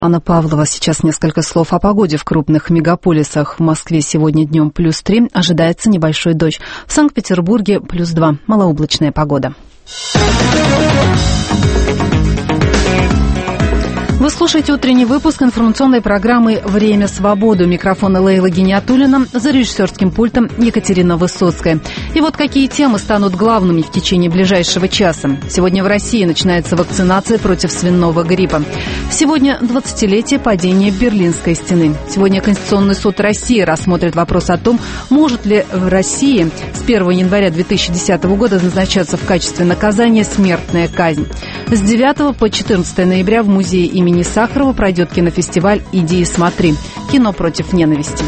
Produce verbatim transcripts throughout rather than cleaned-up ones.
Анна Павлова. Сейчас несколько слов о погоде в крупных мегаполисах. В Москве сегодня днем плюс три, ожидается небольшой дождь. В Санкт-Петербурге плюс два, малооблачная погода. Вы слушаете утренний выпуск информационной программы «Время свободы». У микрофона Лейла Гиниатуллина, за режиссерским пультом Екатерина Высоцкая. И вот какие темы станут главными в течение ближайшего часа. Сегодня в России начинается вакцинация против свиного гриппа. Сегодня двадцатилетие падения Берлинской стены. Сегодня Конституционный суд России рассмотрит вопрос о том, может ли в России с первого января две тысячи десятого года назначаться в качестве наказания смертная казнь. С девятого по четырнадцатое ноября в музее имени Сахарова пройдет кинофестиваль «Иди и смотри». Кино против ненависти.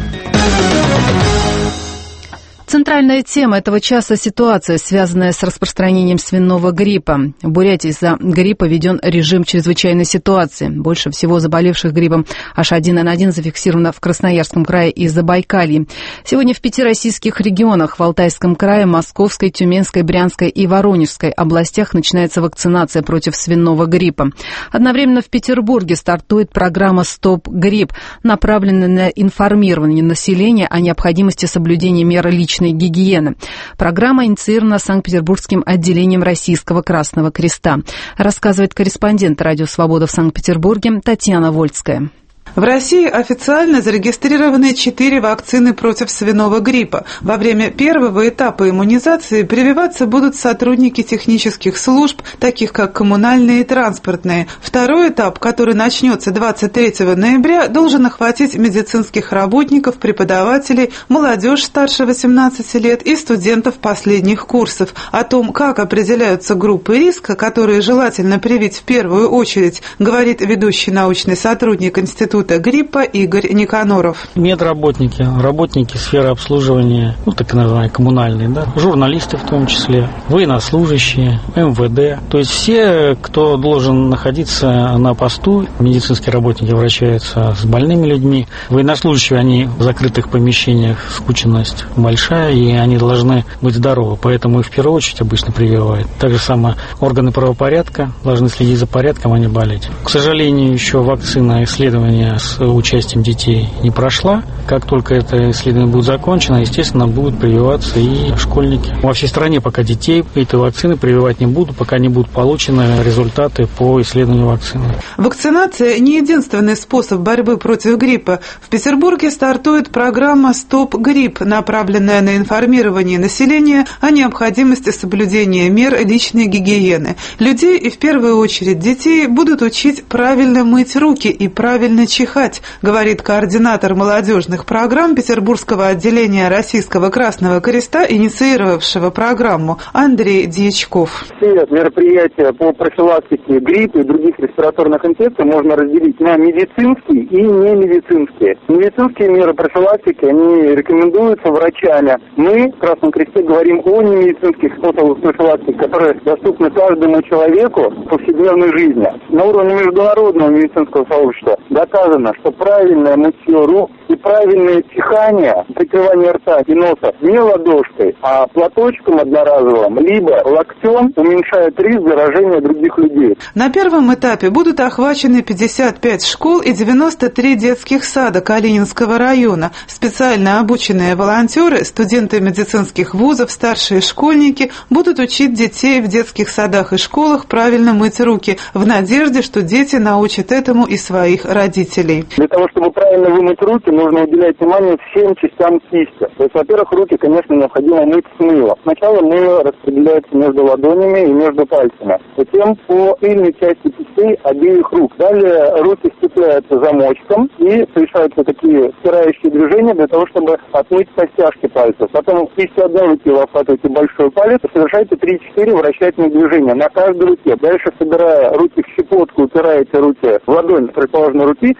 Центральная тема этого часа – ситуация, связанная с распространением свиного гриппа. В Бурятии из-за гриппа введен режим чрезвычайной ситуации. Больше всего заболевших гриппом эйч один эн один зафиксировано в Красноярском крае и Забайкалье. Сегодня в пяти российских регионах – в Алтайском крае, Московской, Тюменской, Брянской и Воронежской областях начинается вакцинация против свиного гриппа. Одновременно в Петербурге стартует программа «Стоп грипп», направленная на информирование населения о необходимости соблюдения мер личной гигиены. Программа инициирована Санкт-Петербургским отделением Российского Красного Креста. Рассказывает корреспондент «Радио Свобода» в Санкт-Петербурге Татьяна Вольская. В России официально зарегистрированы четыре вакцины против свиного гриппа. Во время первого этапа иммунизации прививаться будут сотрудники технических служб, таких как коммунальные и транспортные. Второй этап, который начнется двадцать третьего ноября, должен охватить медицинских работников, преподавателей, молодежь старше восемнадцати лет и студентов последних курсов. О том, как определяются группы риска, которые желательно привить в первую очередь, говорит ведущий научный сотрудник Института гриппа Игорь Никаноров. Медработники, работники сферы обслуживания, ну так называемые коммунальные, да, журналисты в том числе, военнослужащие, эм вэ дэ. То есть все, кто должен находиться на посту, медицинские работники обращаются с больными людьми. Военнослужащие, они в закрытых помещениях, скученность большая, и они должны быть здоровы, поэтому их в первую очередь обычно прививают. Так же самое органы правопорядка должны следить за порядком, а не болеть. К сожалению, еще вакцина исследования с участием детей не прошла. Как только это исследование будет закончено, естественно, будут прививаться и школьники. Во всей стране пока детей этой вакцины прививать не будут, пока не будут получены результаты по исследованию вакцины. Вакцинация не единственный способ борьбы против гриппа. В Петербурге стартует программа «Стоп грипп», направленная на информирование населения о необходимости соблюдения мер личной гигиены. Людей и в первую очередь детей будут учить правильно мыть руки и правильно чихать, говорит координатор молодежных программ Петербургского отделения Российского Красного Креста, инициировавшего программу, Андрей Дьячков. Все мероприятия по профилактике гриппа и других респираторных инфекций можно разделить на медицинские и немедицинские. Медицинские меры профилактики, они рекомендуются врачами. Мы в Красном Кресте говорим о немедицинских способах профилактики, которые доступны каждому человеку в повседневной жизни. На уровне международного медицинского сообщества доказано, что правильное мытье рук и правильное чихание, прикрывание рта и носа не ладошкой, а платочком одноразовым, либо локтем уменьшает риск заражения других людей. На первом этапе будут охвачены пятьдесят пять школ и девяносто три детских сада Калининского района. Специально обученные волонтеры, студенты медицинских вузов, старшие школьники будут учить детей в детских садах и школах правильно мыть руки, в надежде, что дети научат этому и своих родителей. Для того, чтобы правильно вымыть руки, нужно уделять внимание всем частям кисти. То есть, во-первых, руки, конечно, необходимо мыть с мылом. Сначала мыло распределяется между ладонями и между пальцами. Затем по тыльной части кистей обеих рук. Далее руки сцепляются замочком и совершаются такие стирающие движения для того, чтобы отмыть костяшки пальцев. Потом кистью одной руки вы обхватываете большой палец и совершаете три-четыре вращательных движения на каждой руке. Дальше, собирая руки в щепотку, упираете руки в ладонь противоположной руки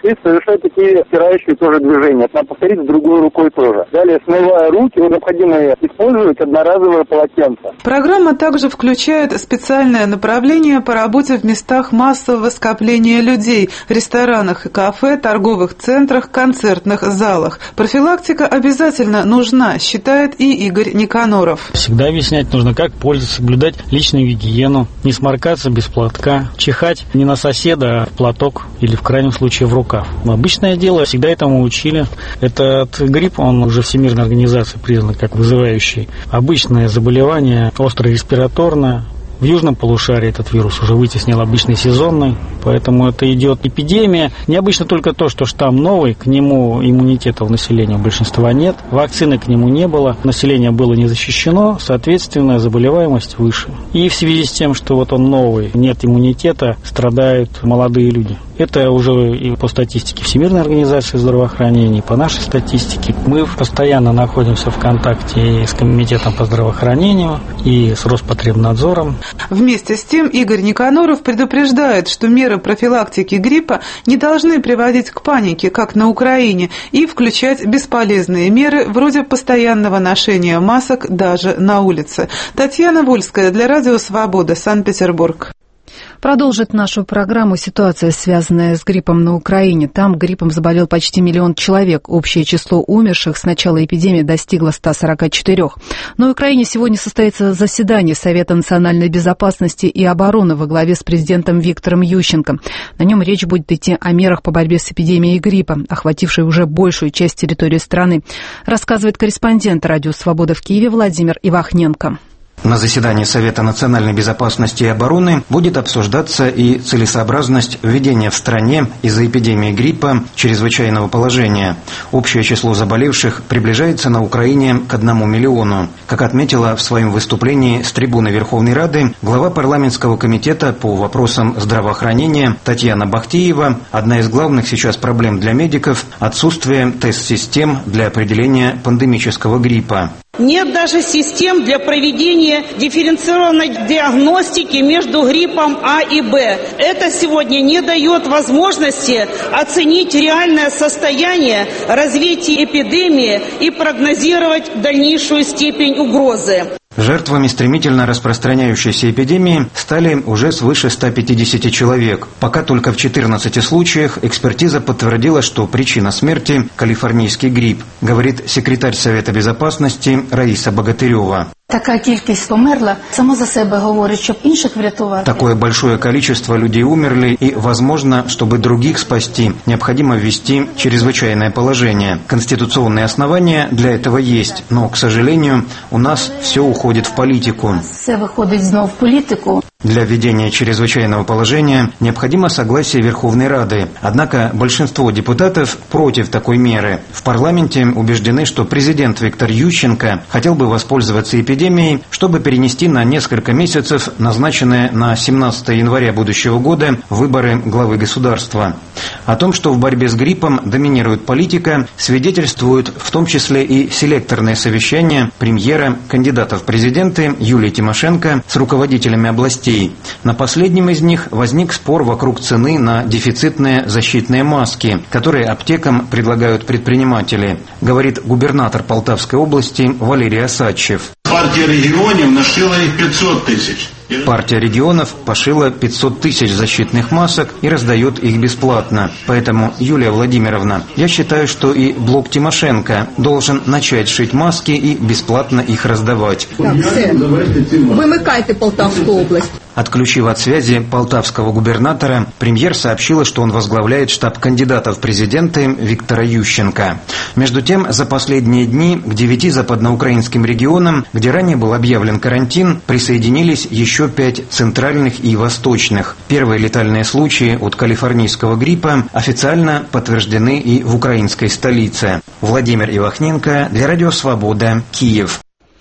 и совершать такие стирающие тоже движения. Это надо повторить другой рукой тоже. Далее, смывая руки, необходимо использовать одноразовое полотенце. Программа также включает специальное направление по работе в местах массового скопления людей, ресторанах и кафе, торговых центрах, концертных залах. Профилактика обязательно нужна, считает и Игорь Никаноров. Всегда объяснять нужно, как пользоваться, соблюдать личную гигиену, не сморкаться без платка, чихать не на соседа, а в платок или в крайнем случае в рукав. Обычное дело, всегда этому учили. Этот грипп, он уже Всемирной организацией признан как вызывающий обычное заболевание, остро-респираторное. В южном полушарии этот вирус уже вытеснил обычный сезонный, поэтому это идет эпидемия. Необычно только то, что штамм новый, к нему иммунитета у населения у большинства нет, вакцины к нему не было, население было не защищено, соответственно, заболеваемость выше. И в связи с тем, что вот он новый, нет иммунитета, страдают молодые люди. Это уже и по статистике Всемирной организации здравоохранения, и по нашей статистике. Мы постоянно находимся в контакте и с Комитетом по здравоохранению, и с Роспотребнадзором. Вместе с тем Игорь Никаноров предупреждает, что меры профилактики гриппа не должны приводить к панике, как на Украине, и включать бесполезные меры вроде постоянного ношения масок даже на улице. Татьяна Вольская для Радио Свобода, Санкт-Петербург. Продолжит нашу программу ситуация, связанная с гриппом на Украине. Там гриппом заболел почти миллион человек. Общее число умерших с начала эпидемии достигло ста сорока четырёх. На Украине сегодня состоится заседание Совета национальной безопасности и обороны во главе с президентом Виктором Ющенко. На нем речь будет идти о мерах по борьбе с эпидемией гриппа, охватившей уже большую часть территории страны, рассказывает корреспондент Радио Свобода в Киеве Владимир Ивахненко. На заседании Совета национальной безопасности и обороны будет обсуждаться и целесообразность введения в стране из-за эпидемии гриппа чрезвычайного положения. Общее число заболевших приближается на Украине к одному миллиону. Как отметила в своем выступлении с трибуны Верховной Рады глава парламентского комитета по вопросам здравоохранения Татьяна Бахтиева, одна из главных сейчас проблем для медиков – отсутствие тест-систем для определения пандемического гриппа. Нет даже систем для проведения дифференцированной диагностики между гриппом А и Б. Это сегодня не дает возможности оценить реальное состояние развития эпидемии и прогнозировать дальнейшую степень угрозы. Жертвами стремительно распространяющейся эпидемии стали уже свыше ста пятидесяти человек. Пока только в четырнадцати случаях экспертиза подтвердила, что причина смерти – калифорнийский грипп, говорит секретарь Совета безопасности Раиса Богатырева. Така кількість померла, само за себе говорить, щоб інших врятувати. Такое большое количество людей умерли, и, возможно, чтобы других спасти, необходимо ввести чрезвычайное положение. Конституционные основания для этого есть, но, к сожалению, у нас все уходит в политику. Все выходит снова в политику. Для введения чрезвычайного положения необходимо согласие Верховной Рады. Однако большинство депутатов против такой меры. В парламенте убеждены, что президент Виктор Ющенко хотел бы воспользоваться эпидемией, чтобы перенести на несколько месяцев назначенные на семнадцатое января будущего года выборы главы государства. О том, что в борьбе с гриппом доминирует политика, свидетельствуют в том числе и селекторные совещания премьера, кандидатов в президенты Юлии Тимошенко с руководителями областей. На последнем из них возник спор вокруг цены на дефицитные защитные маски, которые аптекам предлагают предприниматели, говорит губернатор Полтавской области Валерий Осадчев. Партия регионов нашила их пятьсот тысяч. Партия регионов пошила пятьсот тысяч защитных масок и раздает их бесплатно. Поэтому, Юлия Владимировна, я считаю, что и блок Тимошенко должен начать шить маски и бесплатно их раздавать. Так, все. Вымыкайте Полтавскую область. Отключив от связи полтавского губернатора, премьер сообщила, что он возглавляет штаб кандидатов в президенты Виктора Ющенко. Между тем, за последние дни к девяти западноукраинским регионам, где ранее был объявлен карантин, присоединились еще пять центральных и восточных. Первые летальные случаи от калифорнийского гриппа официально подтверждены и в украинской столице. Владимир Ивахненко для Радио Свобода, Киев.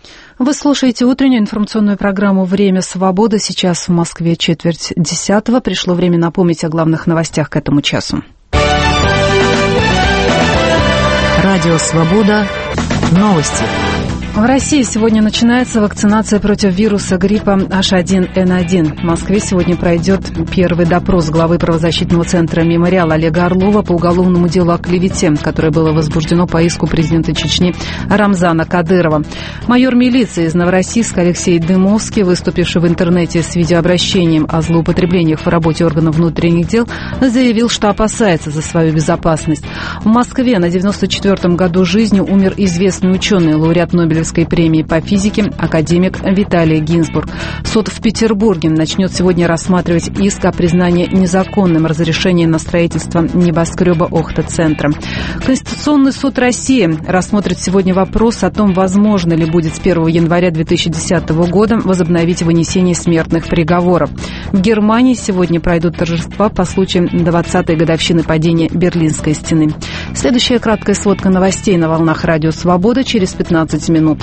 Вы слушаете утреннюю информационную программу «Время свободы». Сейчас в Москве четверть десятого. Пришло время напомнить о главных новостях к этому часу. Радио «Свобода». Новости. В России сегодня начинается вакцинация против вируса гриппа эйч один эн один. В Москве сегодня пройдет первый допрос главы правозащитного центра «Мемориал» Олега Орлова по уголовному делу о клевете, которое было возбуждено по иску президента Чечни Рамзана Кадырова. Майор милиции из Новороссийска Алексей Дымовский, выступивший в интернете с видеообращением о злоупотреблениях в работе органов внутренних дел, заявил, что опасается за свою безопасность. В Москве на девяносто четвёртом году жизни умер известный ученый, лауреат Нобелевской премии по физике, академик Виталий Гинзбург. Суд в Петербурге начнет сегодня рассматривать иск о признании незаконным разрешения на строительство небоскреба Охта-центра. Конституционный суд России рассмотрит сегодня вопрос о том, возможно ли будет с первого января две тысячи десятого года возобновить вынесение смертных приговоров. В Германии сегодня пройдут торжества по случаю двадцатой годовщины падения Берлинской стены. Следующая краткая сводка новостей на волнах Радио Свобода через пятнадцать минут.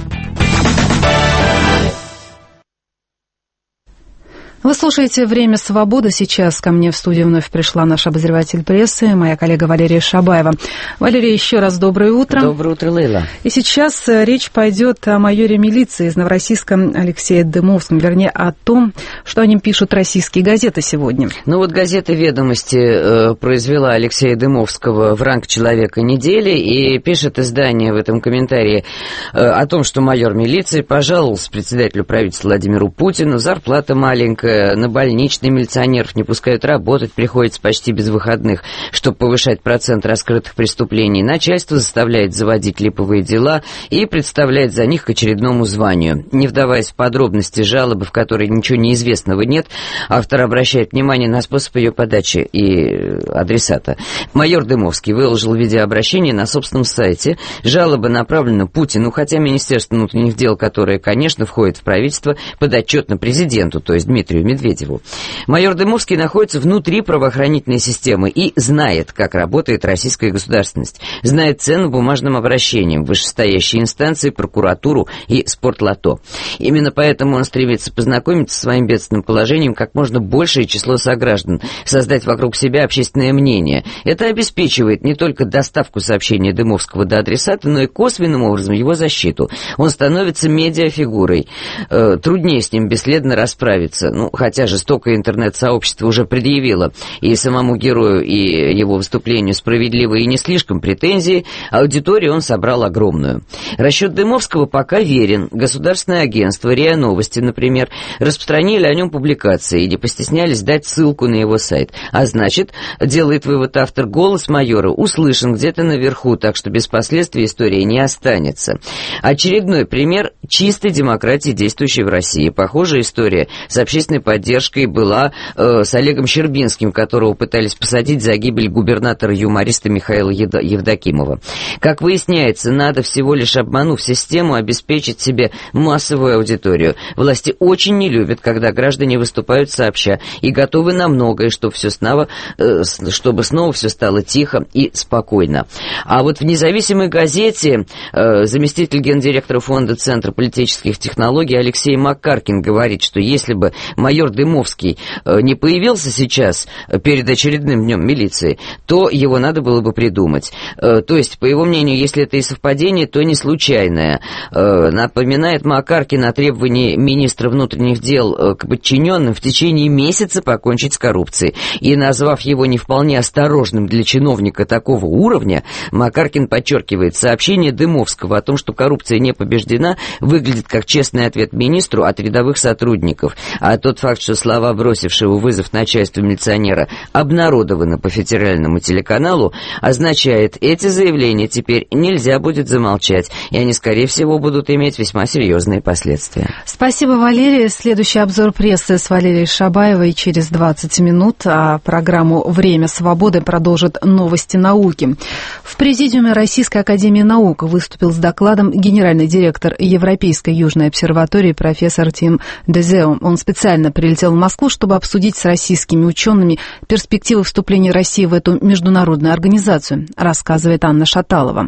Вы слушаете «Время свободы». Сейчас ко мне в студию вновь пришла наш обозреватель прессы, моя коллега Валерия Шабаева. Валерия, еще раз доброе утро. Доброе утро, Лейла. И сейчас речь пойдет о майоре милиции из Новороссийска Алексее Дымовском, вернее, о том, что о нем пишут российские газеты сегодня. Ну вот газета «Ведомости» э, произвела Алексея Дымовского в ранг человека недели, и пишет издание в этом комментарии э, о том, что майор милиции пожаловался председателю правительства Владимиру Путину, зарплата маленькая, на больничный милиционеров не пускают работать, приходится почти без выходных, чтобы повышать процент раскрытых преступлений. Начальство заставляет заводить липовые дела и представляет за них к очередному званию. Не вдаваясь в подробности жалобы, в которой ничего неизвестного нет, автор обращает внимание на способ ее подачи и адресата. Майор Дымовский выложил видеообращение на собственном сайте. Жалоба направлена Путину, хотя Министерство внутренних дел, которое, конечно, входит в правительство, подотчетно президенту, то есть Дмитрию Медведеву. Майор Дымовский находится внутри правоохранительной системы и знает, как работает российская государственность. Знает цену бумажным обращениям, вышестоящие инстанции, прокуратуру и спортлото. Именно поэтому он стремится познакомить со своим бедственным положением как можно большее число сограждан, создать вокруг себя общественное мнение. Это обеспечивает не только доставку сообщения Дымовского до адресата, но и косвенным образом его защиту. Он становится медиафигурой. Э, труднее с ним бесследно расправиться. Ну, хотя жестокое интернет-сообщество уже предъявило и самому герою, и его выступлению справедливые и не слишком претензии, аудиторию он собрал огромную. Расчет Дымовского пока верен. Государственное агентство РИА Новости, например, распространили о нем публикации и не постеснялись дать ссылку на его сайт. А значит, делает вывод автор, голос майора услышан где-то наверху, так что без последствий история не останется. Очередной пример чистой демократии, действующей в России. Похожая история с общественной поддержкой была э, с Олегом Щербинским, которого пытались посадить за гибель губернатора-юмориста Михаила Евдокимова. Как выясняется, надо всего лишь, обманув систему, обеспечить себе массовую аудиторию. Власти очень не любят, когда граждане выступают сообща и готовы на многое, чтобы, все снова, э, чтобы снова все стало тихо и спокойно. А вот в независимой газете э, заместитель гендиректора фонда Центра политических технологий Алексей Макаркин говорит, что если бы майор Дымовский не появился сейчас перед очередным днем милиции, то его надо было бы придумать. То есть, по его мнению, если это и совпадение, то не случайное. Напоминает Макаркин о требовании министра внутренних дел к подчиненным в течение месяца покончить с коррупцией. И назвав его не вполне осторожным для чиновника такого уровня, Макаркин подчеркивает, сообщение Дымовского о том, что коррупция не побеждена, выглядит как честный ответ министру от рядовых сотрудников. А тот факт, что слова бросившего вызов начальству милиционера обнародованы по федеральному телеканалу, означает, эти заявления теперь нельзя будет замолчать, и они, скорее всего, будут иметь весьма серьезные последствия. Спасибо, Валерия. Следующий обзор прессы с Валерией Шабаевой через двадцать минут, а программу «Время свободы» продолжит новости науки. В Президиуме Российской академии наук выступил с докладом генеральный директор Европейской Южной обсерватории профессор Тим Дезео. Он специально прилетел в Москву, чтобы обсудить с российскими учеными перспективы вступления России в эту международную организацию, рассказывает Анна Шаталова.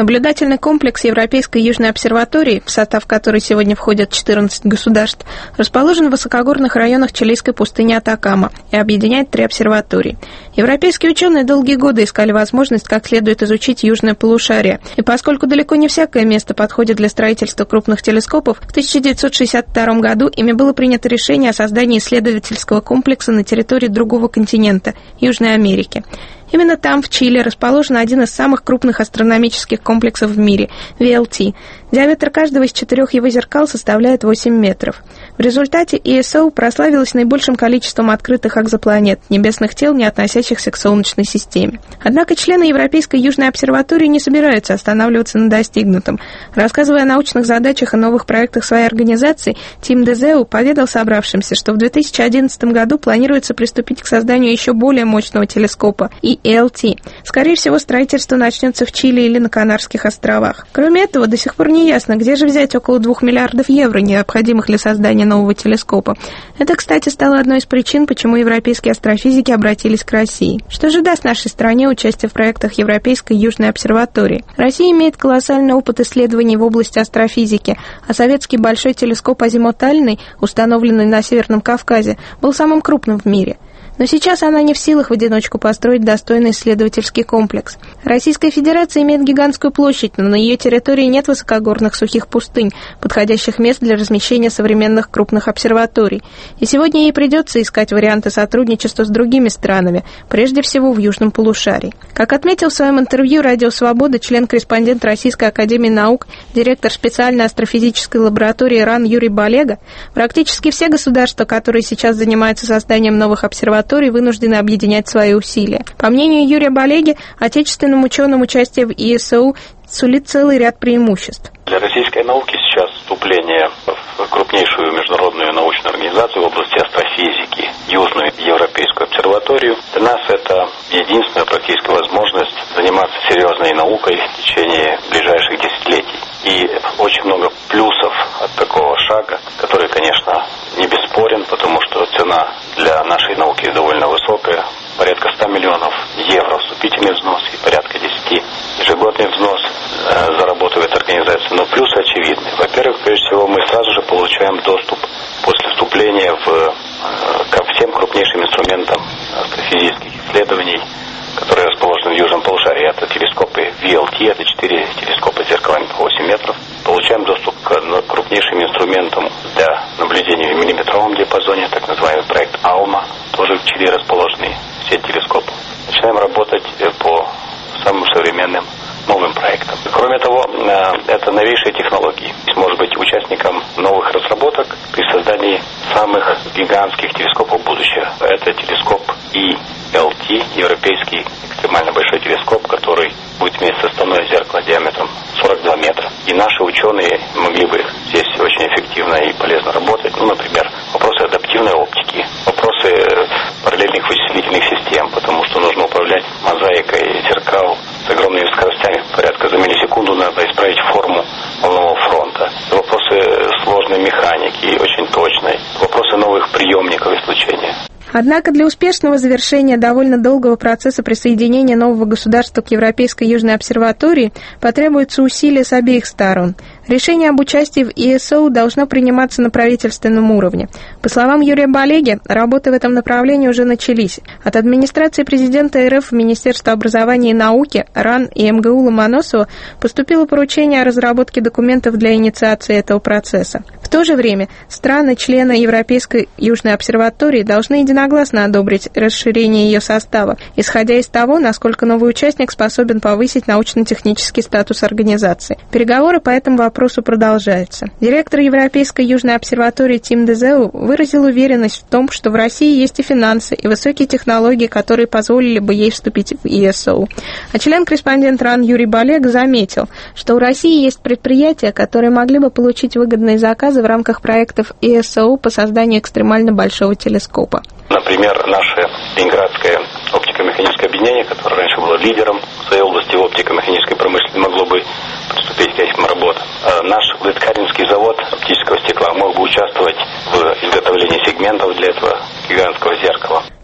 Наблюдательный комплекс Европейской Южной обсерватории, в состав которой сегодня входят четырнадцать государств, расположен в высокогорных районах чилийской пустыни Атакама и объединяет три обсерватории. Европейские ученые долгие годы искали возможность как следует изучить южное полушарие, и поскольку далеко не всякое место подходит для строительства крупных телескопов, в тысяча девятьсот шестьдесят втором году ими было принято решение о создании исследовательского комплекса на территории другого континента – Южной Америки. Именно там, в Чили, расположен один из самых крупных астрономических комплексов в мире – ви эл ти. Диаметр каждого из четырех его зеркал составляет восемь метров. В результате и эс о прославилась наибольшим количеством открытых экзопланет, небесных тел, не относящихся к Солнечной системе. Однако члены Европейской Южной обсерватории не собираются останавливаться на достигнутом. Рассказывая о научных задачах и новых проектах своей организации, Тим Дезеу поведал собравшимся, что в две тысячи одиннадцатом году планируется приступить к созданию еще более мощного телескопа – и эл ти. Скорее всего, строительство начнется в Чили или на Канарских островах. Кроме этого, до сих пор не ясно, где же взять около двух миллиардов евро, необходимых для создания нового телескопа. Это, кстати, стало одной из причин, почему европейские астрофизики обратились к России. Что же даст нашей стране участие в проектах Европейской Южной обсерватории? Россия имеет колоссальный опыт исследований в области астрофизики, а советский большой телескоп азимутальный, установленный на Северном Кавказе, был самым крупным в мире. Но сейчас она не в силах в одиночку построить достойный исследовательский комплекс. Российская Федерация имеет гигантскую площадь, но на ее территории нет высокогорных сухих пустынь, подходящих мест для размещения современных крупных обсерваторий. И сегодня ей придется искать варианты сотрудничества с другими странами, прежде всего в Южном полушарии. Как отметил в своем интервью «Радио Свобода» член-корреспондент Российской академии наук, директор специальной астрофизической лаборатории РАН Юрий Балега, практически все государства, которые сейчас занимаются созданием новых обсерваторий, вынуждены объединять свои усилия. По мнению Юрия Балеги, отечественным ученым участие в и эс о сулит целый ряд преимуществ. Для российской науки сейчас вступление в крупнейшую международную научную организацию в области астрофизики, Южную Европейскую обсерваторию, для нас это единственная практическая возможность заниматься серьезной наукой в течение ближайших десятилетий. И очень много плюсов от такого шага, который, конечно, не бесспорен, потому что цена для нашей науки довольно высокая, порядка ста миллионов евро вступительный взнос и порядка десяти ежегодный взнос э, за работу в этой организации. Но плюсы очевидны. Во-первых, прежде всего, мы сразу же получаем доступ после вступления в, э, ко всем крупнейшим инструментам астрофизических исследований, которые расположены в Южном полушарии. Это телескопы ви эл ти, это четыре телескопа с зеркалами по восемь метров. Получаем доступ к крупнейшим инструментам для наблюдения в миллиметровом диапазоне, так называемый проект АЛМА, тоже в Чили расположенный сеть телескопов. Начинаем работать по самым современным новым проектам. Кроме того, это новейшие технологии. Может быть участником новых разработок при создании самых гигантских телескопов будущего. Это телескоп и эл ти, европейский экстремально большой телескоп, который будет иметь составное зеркало диаметром сорок два метра. И наши ученые могли бы здесь очень эффективно и полезно работать. Ну, например, вопросы адаптивной оптики, вопросы параллельных вычислительных систем, потому что нужно управлять мозаикой зеркал с огромными скоростями, порядка за миллисекунду надо исправить форму волнового фронта. Вопросы сложной механики, очень точной, вопросы новых приемников излучения. Однако для успешного завершения довольно долгого процесса присоединения нового государства к Европейской Южной обсерватории потребуются усилия с обеих сторон. Решение об участии в и эс о должно приниматься на правительственном уровне. По словам Юрия Балеги, работы в этом направлении уже начались. От администрации президента эр эф в Министерство образования и науки, РАН и эм гэ у Ломоносова поступило поручение о разработке документов для инициации этого процесса. В то же время страны-члены Европейской Южной обсерватории должны единогласно одобрить расширение ее состава, исходя из того, насколько новый участник способен повысить научно-технический статус организации. Переговоры по этому вопросу продолжаются. Директор Европейской Южной обсерватории Тим Дезеу выразил уверенность в том, что в России есть и финансы, и высокие технологии, которые позволили бы ей вступить в и эс о. А член-корреспондент РАН Юрий Балег заметил, что у России есть предприятия, которые могли бы получить выгодные заказы в рамках проектов и эс о по созданию экстремально большого телескопа. Например, наше Ленинградское оптико-механическое объединение, которое раньше было лидером в своей области оптико-механической промышленности, могло бы приступить к этим работам. Наш Лыткаринский завод оптического стекла мог бы участвовать в изготовлении сегментов для этого гигантского зеркала.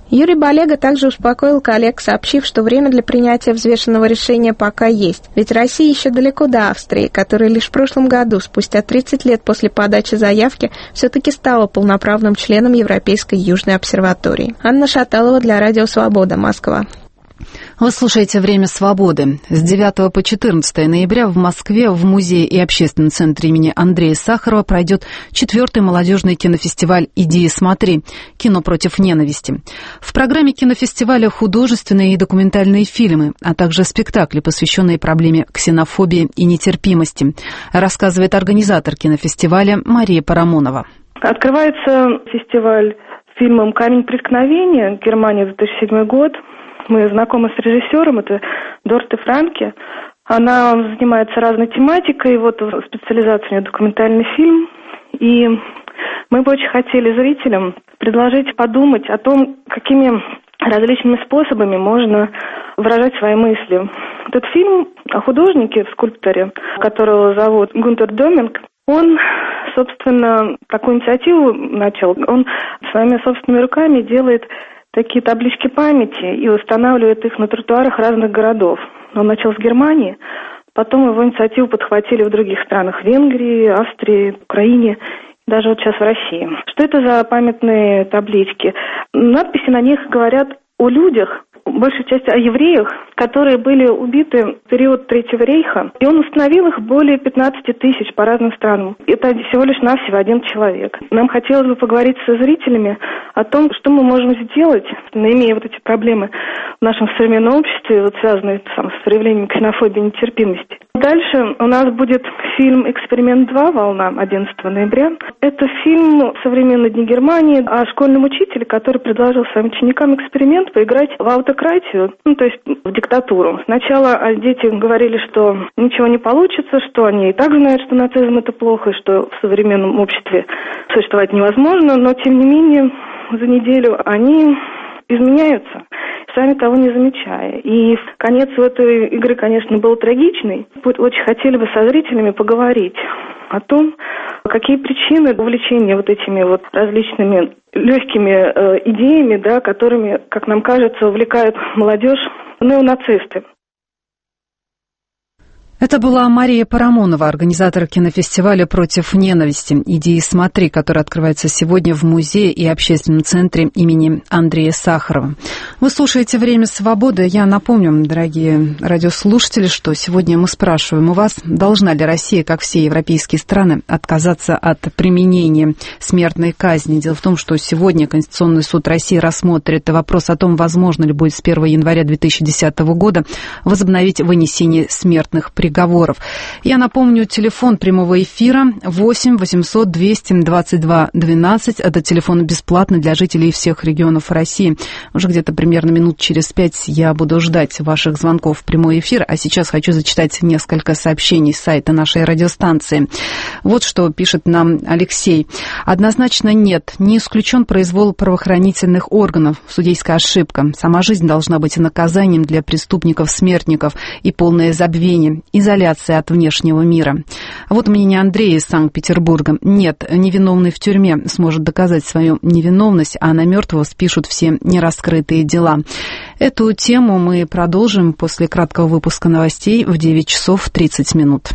Юрий Балега также успокоил коллег, сообщив, что время для принятия взвешенного решения пока есть. Ведь Россия еще далеко до Австрии, которая лишь в прошлом году, спустя тридцать лет после подачи заявки, все-таки стала полноправным членом Европейской Южной обсерватории. Анна Шаталова для Радио Свобода, Москва. Вы слушаете «Время свободы». С девятого по четырнадцатое ноября в Москве в Музее и общественном центре имени Андрея Сахарова пройдет четвертый молодежный кинофестиваль «Иди и смотри. Кино против ненависти». В программе кинофестиваля художественные и документальные фильмы, а также спектакли, посвященные проблеме ксенофобии и нетерпимости, рассказывает организатор кинофестиваля Мария Парамонова. Открывается фестиваль фильмом «Камень преткновения», Германия, две тысячи седьмой год. Мы знакомы с режиссером, это Дорте Франке. Она занимается разной тематикой, вот специализация у нее документальный фильм. И мы бы очень хотели зрителям предложить подумать о том, какими различными способами можно выражать свои мысли. Этот фильм о художнике, скульпторе, которого зовут Гунтер Доминг, он, собственно, такую инициативу начал. Он своими собственными руками делает такие таблички памяти и устанавливает их на тротуарах разных городов. Он начал с Германии, потом его инициативу подхватили в других странах: Венгрии, Австрии, Украине, даже вот сейчас в России. Что это за памятные таблички? Надписи на них говорят о людях, большей части о евреях, которые были убиты в период Третьего рейха. И он установил их более пятнадцати тысяч по разным странам. Это всего лишь навсего один человек. Нам хотелось бы поговорить со зрителями о том, что мы можем сделать, имея вот эти проблемы в нашем современном обществе, вот связанные там, с проявлением ксенофобии и нетерпимости. Дальше у нас будет фильм «Эксперимент два. Волна» одиннадцатого ноября. Это фильм «Современные дни Германии» о школьном учителе, который предложил своим ученикам эксперимент поиграть в аутократию, ну, то есть в диктатуру. Сначала дети говорили, что ничего не получится, что они и так знают, что нацизм – это плохо, и что в современном обществе существовать невозможно, но, тем не менее, за неделю они изменяются, сами того не замечая. И конец у этой игры, конечно, был трагичный. Очень хотели бы со зрителями поговорить о том, какие причины увлечения вот этими вот различными легкими э, идеями, да, которыми, как нам кажется, увлекают молодежь неонацисты. Это была Мария Парамонова, организатор кинофестиваля «Против ненависти. Иди и смотри», который открывается сегодня в Музее и общественном центре имени Андрея Сахарова. Вы слушаете «Время свободы». Я напомню, дорогие радиослушатели, что сегодня мы спрашиваем у вас, должна ли Россия, как все европейские страны, отказаться от применения смертной казни. Дело в том, что сегодня Конституционный суд России рассмотрит вопрос о том, возможно ли будет с первого января две тысячи десятого года возобновить вынесение смертных приговоров. Приговоров. Я напомню, телефон прямого эфира восемь восемьсот двести двадцать два двенадцать. Это телефон бесплатный для жителей всех регионов России. Уже где-то примерно минут через пять я буду ждать ваших звонков в прямой эфир. А сейчас хочу зачитать несколько сообщений с сайта нашей радиостанции. Вот что пишет нам Алексей. Однозначно нет. Не исключен произвол правоохранительных органов. Судейская ошибка. Сама жизнь должна быть наказанием для преступников-смертников и полное забвение. Изоляция от внешнего мира. Вот мнение Андрея из Санкт-Петербурга. Нет, невиновный в тюрьме сможет доказать свою невиновность, а на мертвого спишут все нераскрытые дела. Эту тему мы продолжим после краткого выпуска новостей в девять часов тридцать минут.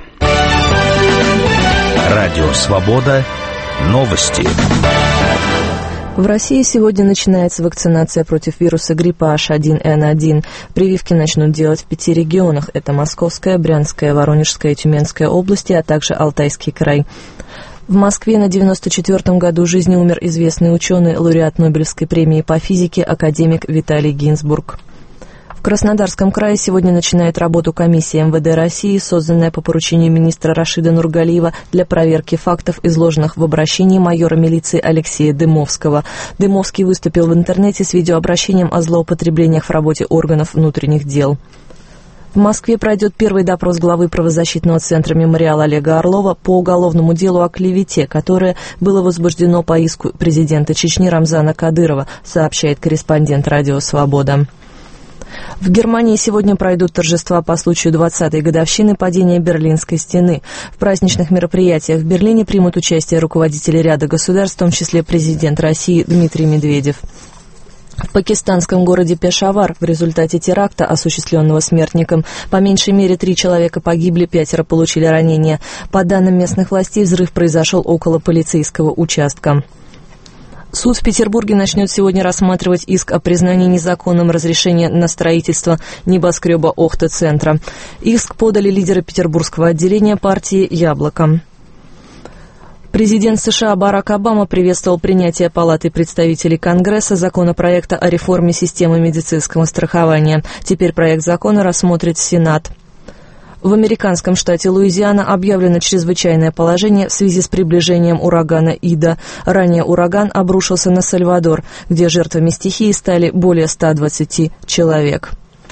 Радио «Свобода». Новости. В России сегодня начинается вакцинация против вируса гриппа эйч один эн один. Прививки начнут делать в пяти регионах. Это Московская, Брянская, Воронежская и Тюменская области, а также Алтайский край. В Москве на девяносто четвёртом году жизни умер известный ученый, лауреат Нобелевской премии по физике, академик Виталий Гинзбург. В Краснодарском крае сегодня начинает работу комиссия эм вэ дэ России, созданная по поручению министра Рашида Нургалиева для проверки фактов, изложенных в обращении майора милиции Алексея Дымовского. Дымовский выступил в интернете с видеообращением о злоупотреблениях в работе органов внутренних дел. В Москве пройдет первый допрос главы правозащитного центра «Мемориал» Олега Орлова по уголовному делу о клевете, которое было возбуждено по иску президента Чечни Рамзана Кадырова, сообщает корреспондент «Радио Свобода». В Германии сегодня пройдут торжества по случаю двадцатой годовщины падения Берлинской стены. В праздничных мероприятиях в Берлине примут участие руководители ряда государств, в том числе президент России Дмитрий Медведев. В пакистанском городе Пешавар в результате теракта, осуществленного смертником, по меньшей мере три человека погибли, пятеро получили ранения. По данным местных властей, взрыв произошел около полицейского участка. Суд в Петербурге начнет сегодня рассматривать иск о признании незаконным разрешения на строительство небоскреба Охта-центра. Иск подали лидеры петербургского отделения партии «Яблоко». Президент США Барак Обама приветствовал принятие Палатой представителей Конгресса законопроекта о реформе системы медицинского страхования. Теперь проект закона рассмотрит Сенат. В американском штате Луизиана объявлено чрезвычайное положение в связи с приближением урагана Ида. Ранее ураган обрушился на Сальвадор, где жертвами стихии стали более ста двадцати человек.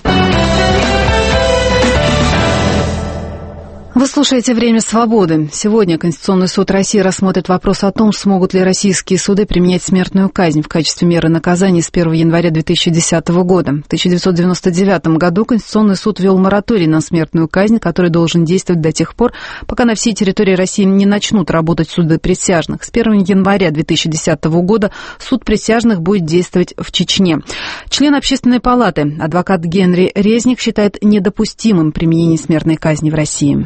Вы слушаете «Время свободы». Сегодня Конституционный суд России рассмотрит вопрос о том, смогут ли российские суды применять смертную казнь в качестве меры наказания с первого января две тысячи десятого года. В тысяча девятьсот девяносто девятом году Конституционный суд ввел мораторий на смертную казнь, который должен действовать до тех пор, пока на всей территории России не начнут работать суды присяжных. С первого января две тысячи десятого года суд присяжных будет действовать в Чечне. Член Общественной палаты, адвокат Генри Резник, считает недопустимым применение смертной казни в России.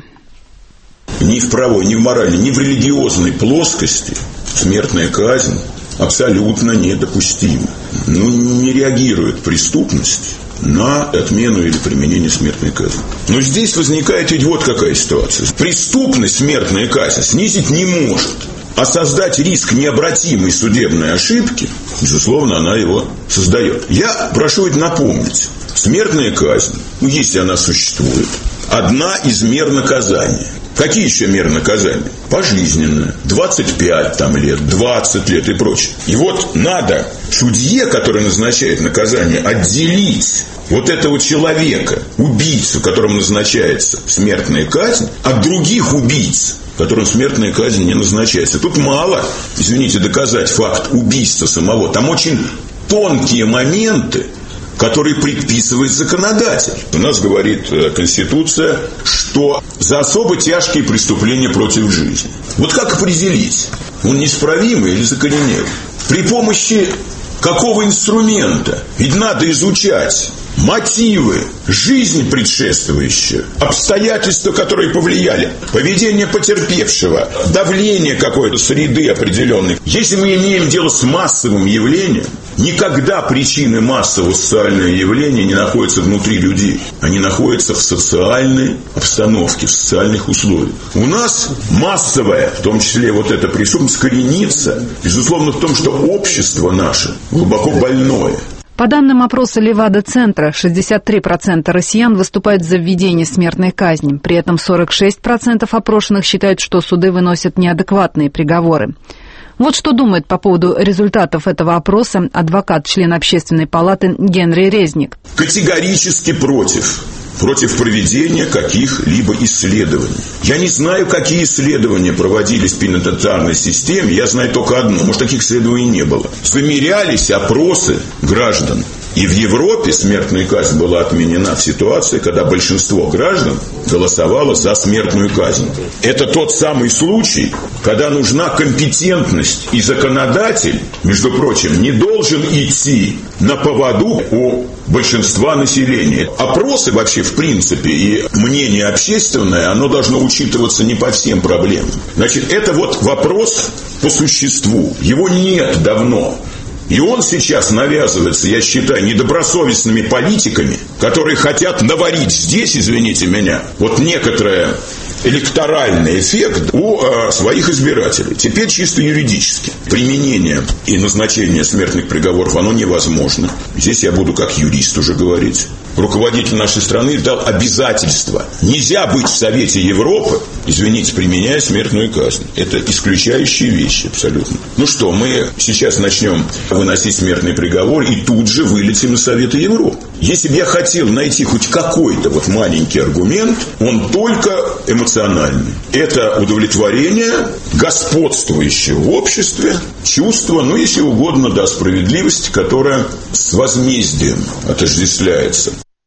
Ни в правовой, ни в моральной, ни в религиозной плоскости смертная казнь абсолютно недопустима. Ну, не реагирует преступность на отмену или применение смертной казни. Но здесь возникает ведь вот какая ситуация. Преступность смертная казнь снизить не может. А создать риск необратимой судебной ошибки, безусловно, она его создает. Я прошу ведь напомнить, смертная казнь, ну, если она существует, одна из мер наказания. Какие еще меры наказания? Пожизненное, двадцать пять там, лет, двадцать лет и прочее. И вот надо судье, который назначает наказание, отделить вот этого человека, убийцу, которому назначается смертная казнь, от других убийц, которым смертная казнь не назначается. Тут мало, извините, доказать факт убийства самого. Там очень тонкие моменты, который предписывает законодатель. У нас говорит Конституция, что за особо тяжкие преступления против жизни. Вот как определить, он неисправимый или закоренелый? При помощи какого инструмента? Ведь надо изучать мотивы, жизнь предшествующая, обстоятельства, которые повлияли, поведение потерпевшего, давление какой-то среды определенной. Если мы имеем дело с массовым явлением, никогда причины массового социального явления не находятся внутри людей. Они находятся в социальной обстановке, в социальных условиях. У нас массовая, в том числе вот эта преступность, коренится, безусловно, в том, что общество наше глубоко больное. По данным опроса Левада-центра, шестьдесят три процента россиян выступают за введение смертной казни. При этом сорок шесть процентов опрошенных считают, что суды выносят неадекватные приговоры. Вот что думает по поводу результатов этого опроса адвокат, член Общественной палаты Генри Резник. Категорически против. Против проведения каких-либо исследований. Я не знаю, какие исследования проводились в пенитенциарной системе. Я знаю только одно. Может, таких исследований не было. Замерялись опросы граждан. И в Европе смертная казнь была отменена в ситуации, когда большинство граждан голосовало за смертную казнь. Это тот самый случай, когда нужна компетентность. И законодатель, между прочим, не должен идти на поводу у большинства населения. Опросы вообще, в принципе, и мнение общественное, оно должно учитываться не по всем проблемам. Значит, это вот вопрос по существу. Его нет давно. И он сейчас навязывается, я считаю, недобросовестными политиками, которые хотят наварить здесь, извините меня, вот некоторое электоральный эффект у э, своих избирателей. Теперь чисто юридически. Применение и назначение смертных приговоров, оно невозможно. Здесь я буду как юрист уже говорить. Руководитель нашей страны дал обязательство. Нельзя быть в Совете Европы, извините, применяя смертную казнь. Это исключающие вещи абсолютно. Ну что, мы сейчас начнем выносить смертный приговор и тут же вылетим из Совета Европы. Если бы я хотел найти хоть какой-то вот маленький аргумент, он только эмоциональный. Это удовлетворение господствующего в обществе чувства, ну, если угодно, да, справедливости, которая с возмездием отождествляется.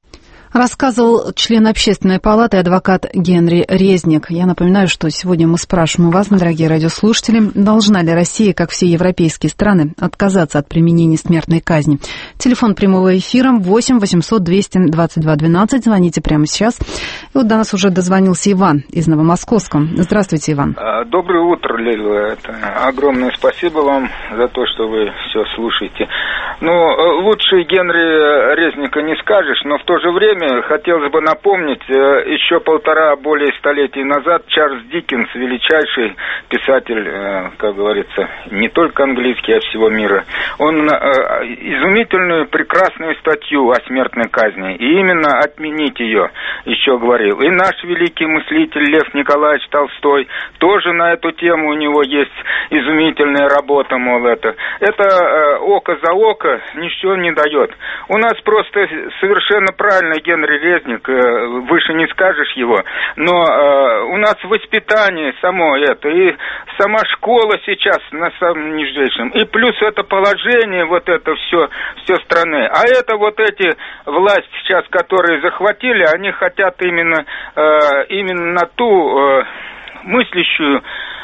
Рассказывал член Общественной палаты адвокат Генри Резник. Я напоминаю, что сегодня мы спрашиваем у вас, дорогие радиослушатели, должна ли Россия, как все европейские страны, отказаться от применения смертной казни. Телефон прямого эфира восемь восемьсот двести двадцать два двенадцать. Звоните прямо сейчас. И вот до нас уже дозвонился Иван из Новомосковска. Здравствуйте, Иван. Доброе утро, Лейла. Это огромное спасибо вам за то, что вы все слушаете. Ну, лучше Генри Резника не скажешь, но в то же время хотелось бы напомнить, еще полтора более столетий назад Чарльз Диккенс, величайший писатель, как говорится, не только английский, а всего мира, он изумительную, прекрасную статью о смертной казни, и именно отменить ее еще говорил. И наш великий мыслитель Лев Николаевич Толстой тоже на эту тему, у него есть изумительная работа, мол, это. Это око за око ничего не дает. У нас просто совершенно правильно Генри Резник, выше не скажешь его, но э, у нас воспитание само это, и сама школа сейчас на самом нижнейшем, и плюс это положение, вот это все, все страны. А это вот эти власти сейчас, которые захватили, они хотят именно, э, именно на ту э, мыслящую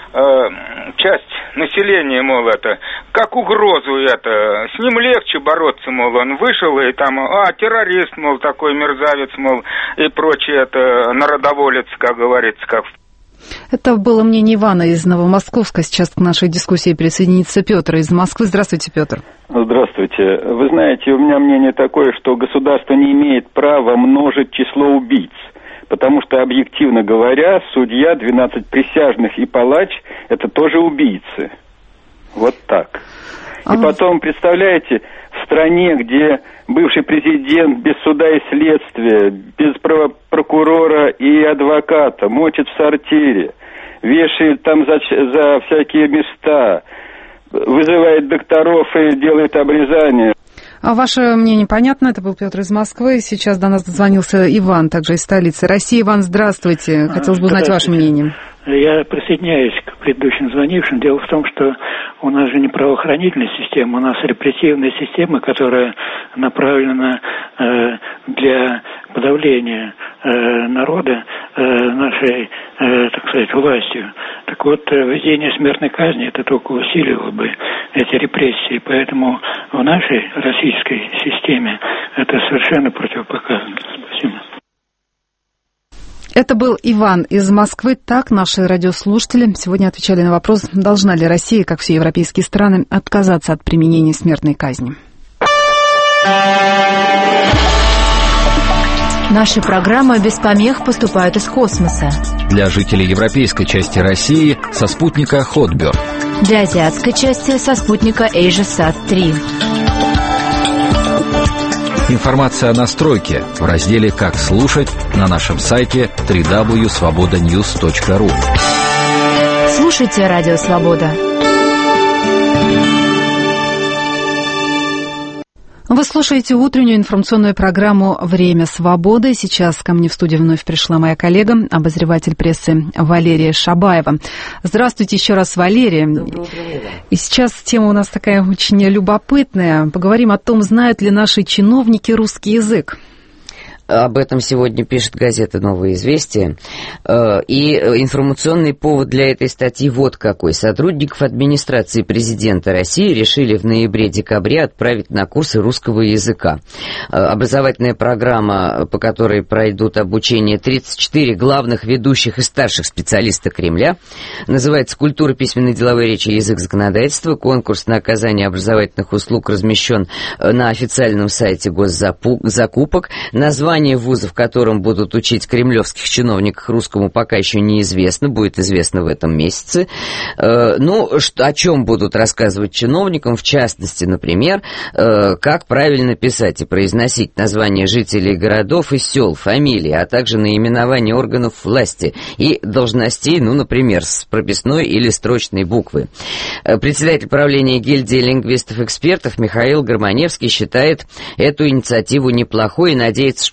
часть населения, мол, это, как угрозу это, с ним легче бороться, мол, он вышел и там, а, террорист, мол, такой мерзавец, мол, и прочее, это, народоволец, как говорится, как... Это было мнение Ивана из Новомосковска. Сейчас к нашей дискуссии присоединится Петр из Москвы. Здравствуйте, Петр. Здравствуйте. Вы знаете, у меня мнение такое, что государство не имеет права множить число убийц. Потому что, объективно говоря, судья, двенадцать присяжных и палач – это тоже убийцы. Вот так. И потом, представляете, в стране, где бывший президент без суда и следствия, без прокурора и адвоката мочит в сортире, вешает там за, за всякие места, вызывает докторов и делает обрезание. А ваше мнение понятно? Это был Петр из Москвы. Сейчас до нас дозвонился Иван, также из столицы России. Иван, здравствуйте. Хотелось бы узнать ваше мнение. Я присоединяюсь к предыдущим звонившим. Дело в том, что у нас же не правоохранительная система, у нас репрессивная система, которая направлена э, для подавления э, народа э, нашей, э, так сказать, властью. Так вот, введение смертной казни это только усилило бы эти репрессии. Поэтому в нашей российской системе это совершенно противопоказано. Спасибо. Это был Иван из Москвы. Так, наши радиослушатели сегодня отвечали на вопрос, должна ли Россия, как все европейские страны, отказаться от применения смертной казни. Наши программы без помех поступают из космоса. Для жителей европейской части России со спутника Хотберг. Для азиатской части со спутника AsiaSat три. Информация о настройке в разделе «Как слушать» на нашем сайте дабл-ю дабл ю дабл ю точка свобода ньюс точка ру. Слушайте Радио Свобода. Вы слушаете утреннюю информационную программу «Время свободы». Сейчас ко мне в студию вновь пришла моя коллега, обозреватель прессы Валерия Шабаева. Здравствуйте еще раз, Валерия. Доброе утро, Лена. И сейчас тема у нас такая очень любопытная. Поговорим о том, знают ли наши чиновники русский язык. Об этом сегодня пишет газета «Новое известие». И информационный повод для этой статьи вот какой. Сотрудников администрации президента России решили в ноябре-декабре отправить на курсы русского языка. Образовательная программа, по которой пройдут обучение тридцать четыре главных ведущих и старших специалиста Кремля, называется «Культура письменной деловой речи и язык законодательства». Конкурс на оказание образовательных услуг размещен на официальном сайте госзакупок. Название вузов, в котором будут учить кремлевских чиновников русскому, пока еще неизвестно, будет известно в этом месяце. Ну, что, о чем будут рассказывать чиновникам, в частности, например, как правильно писать и произносить названия жителей городов и сел, фамилии, а также наименования органов власти и должностей, ну, например, с прописной или строчной буквы. Председатель правления гильдии лингвистов-экспертов Михаил Гарманевский считает эту инициативу неплохой и надеется, что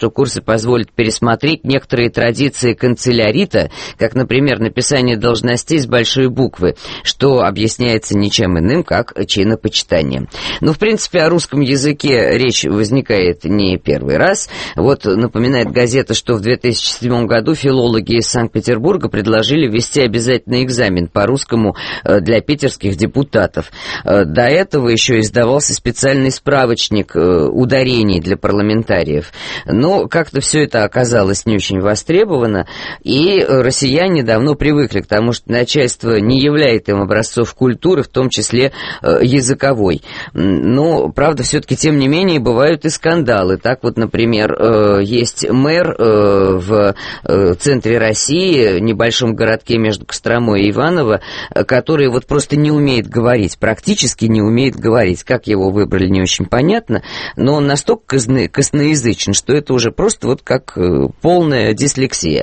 курсы позволят пересмотреть некоторые традиции канцелярита, как, например, написание должностей с большой буквы, что объясняется ничем иным, как чинопочитанием. Ну, в принципе, о русском языке речь возникает не первый раз. Вот напоминает газета, что в две тысячи седьмом году филологи из Санкт-Петербурга предложили ввести обязательный экзамен по русскому для питерских депутатов. До этого еще издавался специальный справочник ударений для парламентариев. Но как-то все это оказалось не очень востребовано, и россияне давно привыкли к тому, что начальство не является им образцов культуры, в том числе языковой. Но, правда, все-таки, тем не менее, бывают и скандалы. Так вот, например, есть мэр в центре России, небольшом городке между Костромой и Иваново, который вот просто не умеет говорить, практически не умеет говорить. Как его выбрали, не очень понятно, но он настолько косно, косноязычен, что это уже просто вот как полная дислексия.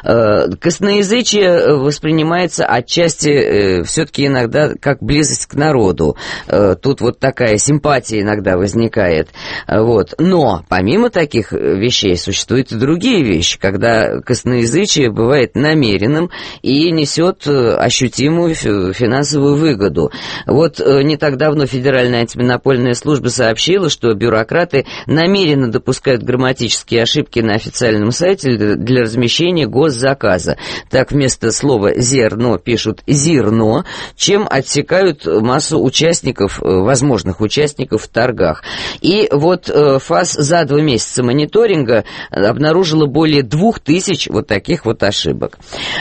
Косноязычие воспринимается отчасти все-таки иногда как близость к народу. Тут вот такая симпатия иногда возникает. Вот. Но помимо таких вещей существуют и другие вещи, когда косноязычие бывает намеренным и несет ощутимую финансовую выгоду. Вот не так давно Федеральная антимонопольная служба сообщила, что бюрократы намеренно допускают грамматические ошибки на официальном сайте для размещения госзаказа. Так вместо слова «зерно» пишут «зерно», чем отсекают массу участников, возможных участников в торгах. И вот ФАС за два месяца мониторинга обнаружила более двух тысяч вот таких вот ошибок.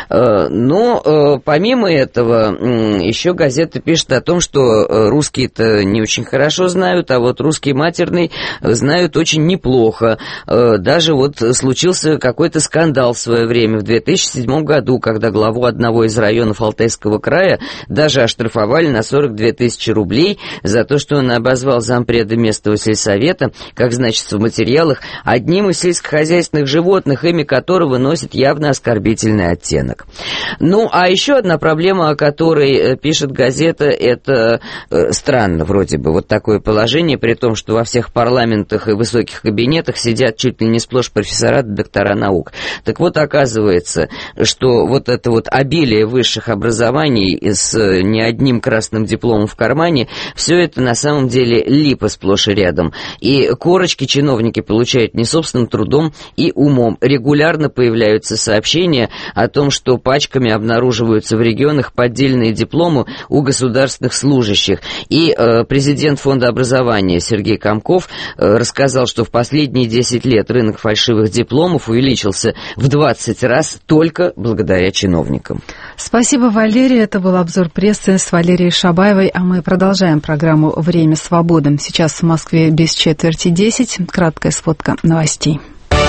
Но помимо этого еще газета пишет о том, что русские-то не очень хорошо знают, а вот русский матерный знают очень неплохо. Даже вот случился какой-то скандал в свое время в две тысячи седьмом году, когда главу одного из районов Алтайского края даже оштрафовали на сорок две тысячи рублей за то, что он обозвал зампреда местного сельсовета, как значится в материалах, одним из сельскохозяйственных животных, имя которого носит явно оскорбительный оттенок. Ну, а еще одна проблема, о которой пишет газета, это э, странно вроде бы вот такое положение, при том, что во всех парламентах и высоких кабинетах сидят чуть ли не сплошь профессора, доктора наук. Так вот, оказывается, что вот это вот обилие высших образований с не одним красным дипломом в кармане, все это на самом деле липа сплошь и рядом. И корочки чиновники получают не собственным трудом и умом. Регулярно появляются сообщения о том, что пачками обнаруживаются в регионах поддельные дипломы у государственных служащих. И э, президент Фонда образования Сергей Комков э, рассказал, что в последние десять лет рынок фальшивых дипломов увеличился в двадцать раз только благодаря чиновникам. Спасибо, Валерия. Это был обзор прессы с Валерией Шабаевой, а мы продолжаем программу «Время свободы». Сейчас в Москве без четверти десять. Краткая сводка новостей.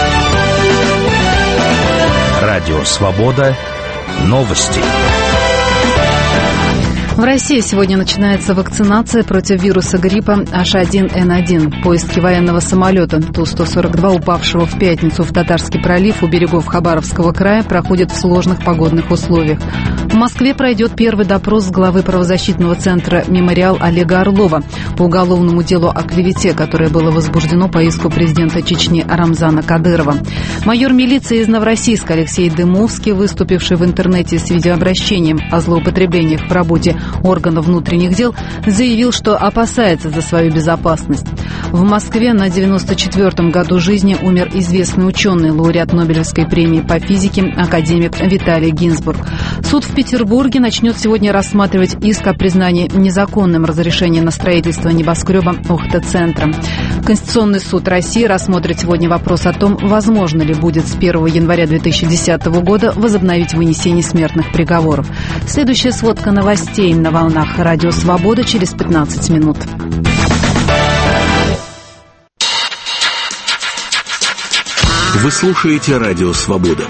Радио «Свобода». Новости. В России сегодня начинается вакцинация против вируса гриппа эйч один эн один. Поиски военного самолета Ту сто сорок два, упавшего в пятницу в Татарский пролив у берегов Хабаровского края, проходят в сложных погодных условиях. В Москве пройдет первый допрос главы правозащитного центра «Мемориал» Олега Орлова по уголовному делу о клевете, которое было возбуждено по иску президента Чечни Рамзана Кадырова. Майор милиции из Новороссийска Алексей Дымовский, выступивший в интернете с видеообращением о злоупотреблениях в работе органов внутренних дел, заявил, что опасается за свою безопасность. В Москве на девяносто четвёртом году жизни умер известный ученый, лауреат Нобелевской премии по физике, академик Виталий Гинзбург. Суд в Петербурге начнет сегодня рассматривать иск о признании незаконным разрешения на строительство небоскреба Охта-центра. Конституционный суд России рассмотрит сегодня вопрос о том, возможно ли будет с первого января две тысячи десятого года возобновить вынесение смертных приговоров. Следующая сводка новостей на волнах Радио Свобода через пятнадцать минут. Вы слушаете Радио Свобода.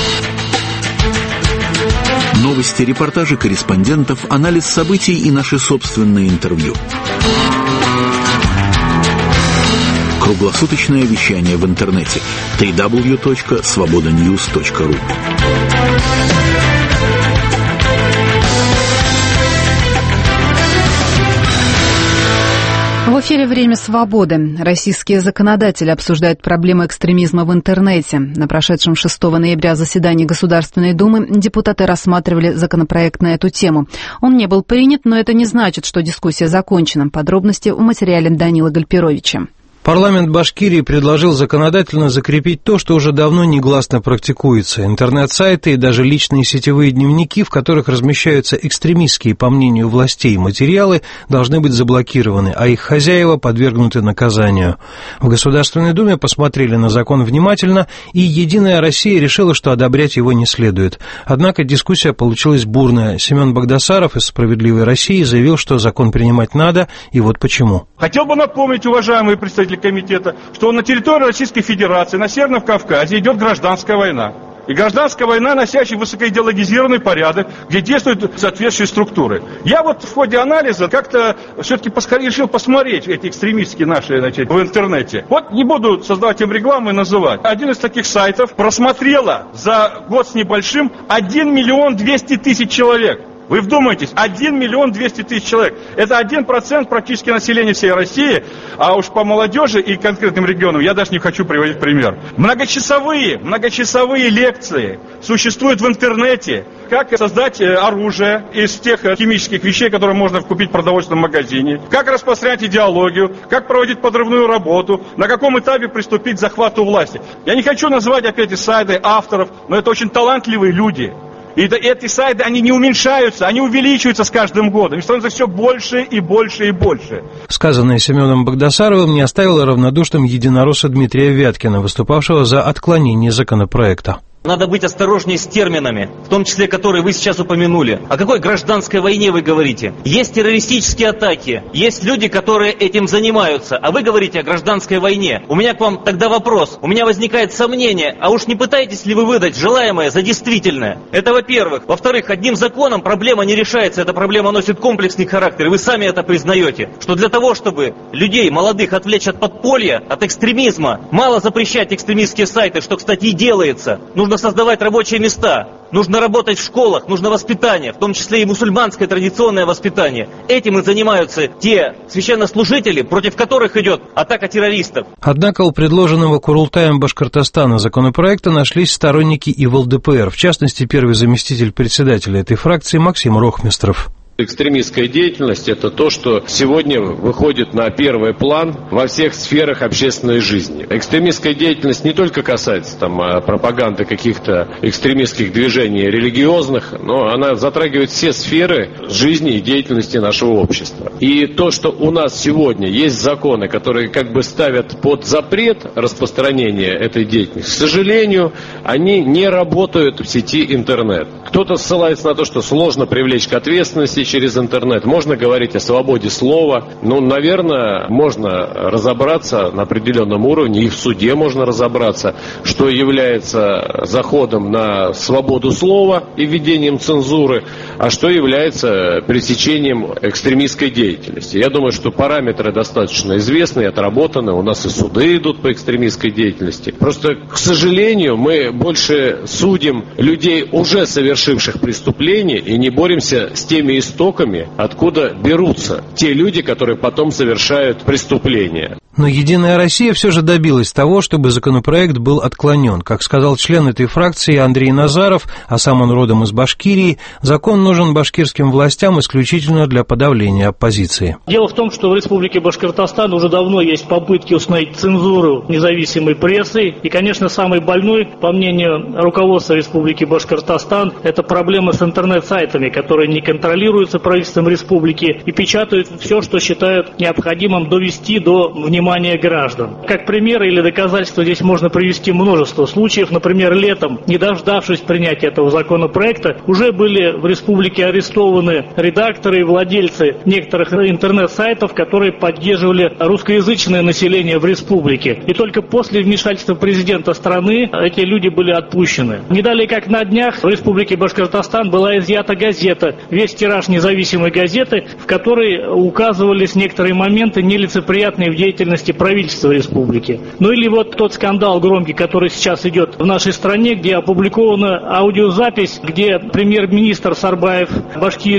Новости, репортажи корреспондентов, анализ событий и наши собственные интервью. Круглосуточное вещание в интернете дабл ю дабл ю дабл ю точка свобода ньюс точка ру. В эфире «Время свободы». Российские законодатели обсуждают проблемы экстремизма в интернете. На прошедшем шестого ноября заседании Государственной Думы депутаты рассматривали законопроект на эту тему. Он не был принят, но это не значит, что дискуссия закончена. Подробности в материале Данила Гальперовича. Парламент Башкирии предложил законодательно закрепить то, что уже давно негласно практикуется. Интернет-сайты и даже личные сетевые дневники, в которых размещаются экстремистские, по мнению властей, материалы, должны быть заблокированы, а их хозяева подвергнуты наказанию. В Государственной Думе посмотрели на закон внимательно, и «Единая Россия» решила, что одобрять его не следует. Однако дискуссия получилась бурная. Семен Багдасаров из «Справедливой России» заявил, что закон принимать надо, и вот почему. Хотел бы напомнить, уважаемые представители комитета, что на территории Российской Федерации, на Северном Кавказе идет гражданская война. И гражданская война, носящая высокоидеологизированный порядок, где действуют соответствующие структуры. Я вот в ходе анализа как-то все-таки решил посмотреть эти экстремистские наши, значит, в интернете. Вот не буду создавать им рекламу и называть. Один из таких сайтов просмотрело за год с небольшим один миллион двести тысяч человек. Вы вдумайтесь, один миллион двести тысяч человек. Это один процент практически населения всей России, а уж по молодежи и конкретным регионам я даже не хочу приводить пример. Многочасовые, многочасовые лекции существуют в интернете. Как создать оружие из тех химических вещей, которые можно купить в продовольственном магазине, как распространять идеологию, как проводить подрывную работу, на каком этапе приступить к захвату власти. Я не хочу называть опять и сайты авторов, но это очень талантливые люди. И эти сайты, они не уменьшаются, они увеличиваются с каждым годом. И становятся все больше и больше и больше. Сказанное Семеном Багдасаровым не оставило равнодушным единоросса Дмитрия Вяткина, выступавшего за отклонение законопроекта. Надо быть осторожнее с терминами, в том числе, которые вы сейчас упомянули. О какой гражданской войне вы говорите? Есть террористические атаки, есть люди, которые этим занимаются, а вы говорите о гражданской войне. У меня к вам тогда вопрос, у меня возникает сомнение, а уж не пытаетесь ли вы выдать желаемое за действительное? Это во-первых. Во-вторых, одним законом проблема не решается, эта проблема носит комплексный характер, и вы сами это признаете, что для того, чтобы людей молодых отвлечь от подполья, от экстремизма, мало запрещать экстремистские сайты, что, кстати, и делается. Нужно создавать рабочие места, нужно работать в школах, нужно воспитание, в том числе и мусульманское традиционное воспитание. Этим и занимаются те священнослужители, против которых идет атака террористов. Однако у предложенного Курултаем Башкортостана законопроекта нашлись сторонники и в эл дэ пэ эр, в частности, первый заместитель председателя этой фракции Максим Рохмистров. Экстремистская деятельность – это то, что сегодня выходит на первый план во всех сферах общественной жизни. Экстремистская деятельность не только касается там, пропаганды каких-то экстремистских движений религиозных, но она затрагивает все сферы жизни и деятельности нашего общества. И то, что у нас сегодня есть законы, которые как бы ставят под запрет распространения этой деятельности, к сожалению, они не работают в сети интернет. Кто-то ссылается на то, что сложно привлечь к ответственности через интернет. Можно говорить о свободе слова. Ну, наверное, можно разобраться на определенном уровне, и в суде можно разобраться, что является заходом на свободу слова и введением цензуры, а что является пресечением экстремистской деятельности. Я думаю, что параметры достаточно известны и отработаны. У нас и суды идут по экстремистской деятельности. Просто, к сожалению, мы больше судим людей, уже совершивших преступления, и не боремся с теми историями, истоками, откуда берутся те люди, которые потом совершают преступления. Но «Единая Россия» все же добилась того, чтобы законопроект был отклонен. Как сказал член этой фракции Андрей Назаров, а сам он родом из Башкирии, закон нужен башкирским властям исключительно для подавления оппозиции. Дело в том, что в Республике Башкортостан уже давно есть попытки установить цензуру независимой прессы. И, конечно, самый больной, по мнению руководства Республики Башкортостан, это проблема с интернет-сайтами, которые не контролируются правительством республики и печатают все, что считают необходимым довести до внимания граждан. Как пример или доказательство здесь можно привести множество случаев. Например, летом, не дождавшись принятия этого законопроекта, уже были в республике арестованы редакторы и владельцы некоторых интернет-сайтов, которые поддерживали русскоязычное население в республике. И только после вмешательства президента страны эти люди были отпущены. Не далее как на днях в республике Башкортостан была изъята газета, весь тираж независимой газеты, в которой указывались некоторые моменты, нелицеприятные в деятельности правительства республики. Ну или вот тот скандал громкий, который сейчас идет в нашей стране, где опубликована аудиозапись, где премьер-министр Сарбаев Башкирии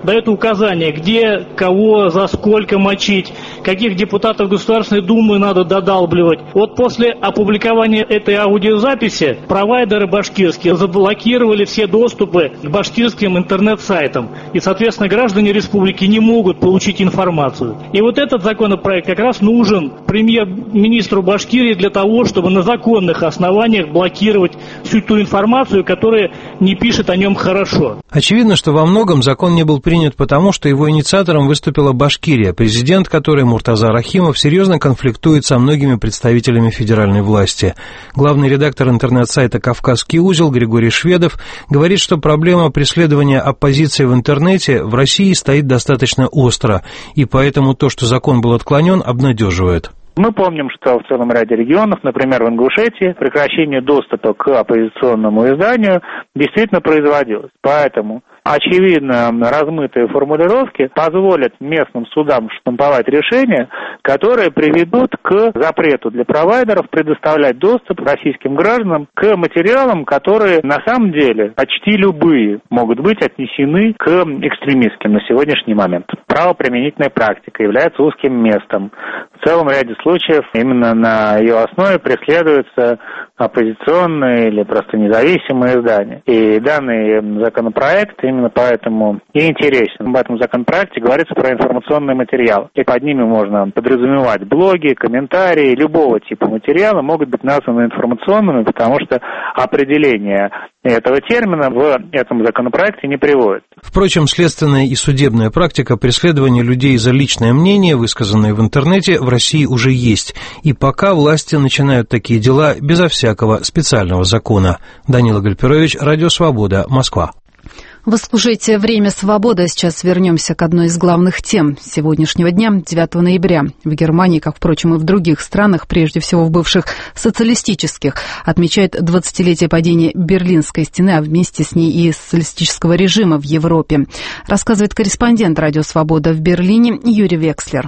дает указания, где, кого, за сколько мочить, каких депутатов Государственной Думы надо додалбливать. Вот после опубликования этой аудиозаписи провайдеры башкирские заблокировали все доступы к башкирским интернет-сайтам. И, соответственно, граждане республики не могут получить информацию. И вот этот законопроект как раз нужен премьер-министру Башкирии для того, чтобы на законных основаниях блокировать всю ту информацию, которая не пишет о нем хорошо. Очевидно, что во многом закон не был принят потому, что его инициатором выступила Башкирия, президент которой Муртаза Рахимов серьезно конфликтует со многими представителями федеральной власти. Главный редактор интернет-сайта «Кавказский узел» Григорий Шведов говорит, что проблема преследования оппозиции в интернете в России стоит достаточно остро, и поэтому то, что закон был отклонен, обнадеживает. Мы помним, что в целом ряде регионов, например, в Ингушетии, прекращение доступа к оппозиционному изданию действительно производилось. Поэтому, очевидно, размытые формулировки позволят местным судам штамповать решения, которые приведут к запрету для провайдеров предоставлять доступ российским гражданам к материалам, которые на самом деле почти любые могут быть отнесены к экстремистским на сегодняшний момент. Правоприменительная практика является узким местом. В целом ряде случаев именно на ее основе преследуются оппозиционные или просто независимые издания. И данный законопроект именно поэтому и интересен. В этом законопроекте говорится про информационные материалы. И под ними можно подразумевать блоги, комментарии, любого типа материала могут быть названы информационными, потому что определение этого термина в этом законопроекте не приводится. Впрочем, следственная и судебная практика преследования людей за личное мнение, высказанное в интернете, в России уже есть. И пока власти начинают такие дела безо всякого специального закона. Данила Гальперович, Радио Свобода, Москва. Вы слушаете «Время свободы». Сейчас вернемся к одной из главных тем сегодняшнего дня, девятого ноября. В Германии, как, впрочем, и в других странах, прежде всего в бывших социалистических, отмечают двадцатилетие падения Берлинской стены, а вместе с ней и социалистического режима в Европе. Рассказывает корреспондент «Радио Свобода» в Берлине Юрий Векслер.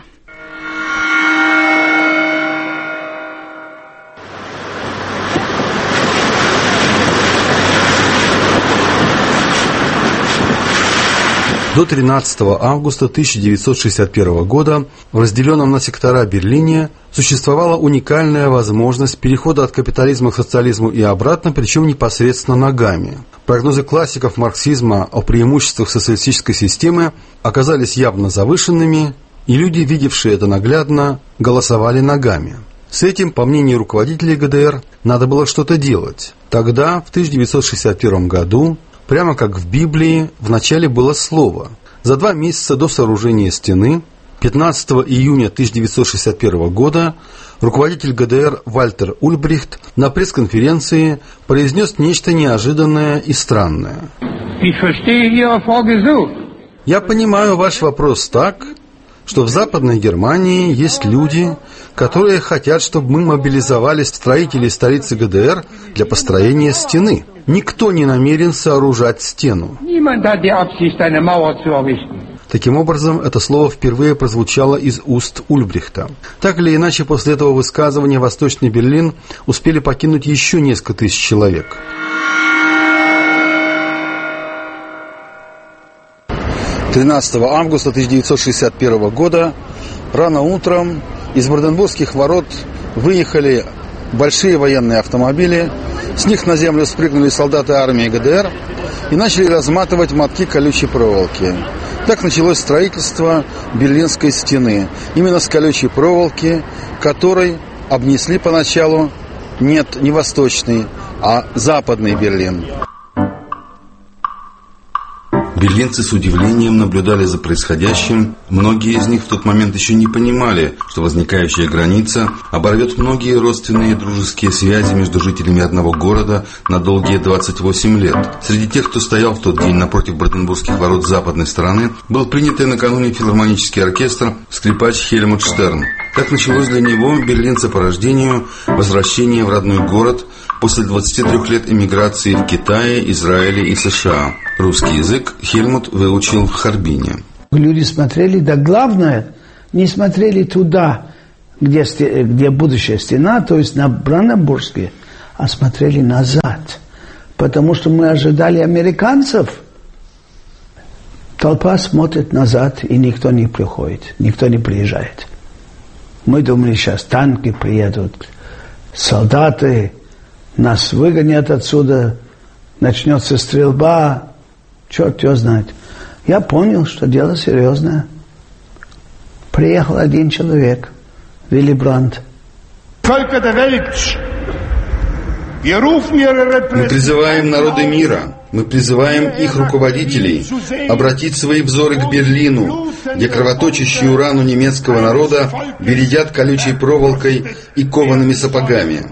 До тринадцатого августа тысяча девятьсот шестьдесят первого года в разделенном на сектора Берлине существовала уникальная возможность перехода от капитализма к социализму и обратно, причем непосредственно ногами. Прогнозы классиков марксизма о преимуществах социалистической системы оказались явно завышенными, и люди, видевшие это наглядно, голосовали ногами. С этим, по мнению руководителей ГДР, надо было что-то делать. Тогда, в тысяча девятьсот шестьдесят первом году, прямо как в Библии, в начале было слово. За два месяца до сооружения стены, пятнадцатого июня тысяча девятьсот шестьдесят первого года, руководитель ГДР Вальтер Ульбрихт на пресс-конференции произнес нечто неожиданное и странное. Я понимаю ваш вопрос так, что в Западной Германии есть люди, которые хотят, чтобы мы мобилизовали строителей столицы ГДР для построения стены. Никто не намерен сооружать стену. Таким образом, это слово впервые прозвучало из уст Ульбрихта. Так или иначе, после этого высказывания Восточный Берлин успели покинуть еще несколько тысяч человек. тринадцатого августа тысяча девятьсот шестьдесят первого года рано утром из Бранденбургских ворот выехали большие военные автомобили, с них на землю спрыгнули солдаты армии ГДР и начали разматывать мотки колючей проволоки. Так началось строительство Берлинской стены. Именно с колючей проволоки, которой обнесли поначалу нет не восточный, а западный Берлин. Берлинцы с удивлением наблюдали за происходящим. Многие из них в тот момент еще не понимали, что возникающая граница оборвет многие родственные и дружеские связи между жителями одного города на долгие двадцать восемь лет. Среди тех, кто стоял в тот день напротив Бранденбургских ворот с западной стороны, был принятый накануне филармонический оркестр скрипач Хельмут Штерн. Так началось для него, берлинца по рождению, возвращение в родной город после двадцати трёх лет эмиграции в Китае, Израиле и США. Русский язык Хельмут выучил в Харбине. Люди смотрели, да главное, не смотрели туда, где, где будущая стена, то есть на Бранденбургские, а смотрели назад. Потому что мы ожидали американцев. Толпа смотрит назад, и никто не приходит, никто не приезжает. Мы думали, сейчас танки приедут, солдаты, нас выгонят отсюда, начнется стрельба, черт его знает. Я понял, что дело серьезное. Приехал один человек, Вилли Брандт. Мы призываем народы мира, мы призываем их руководителей обратить свои взоры к Берлину, где кровоточащую рану немецкого народа бередят колючей проволокой и коваными сапогами.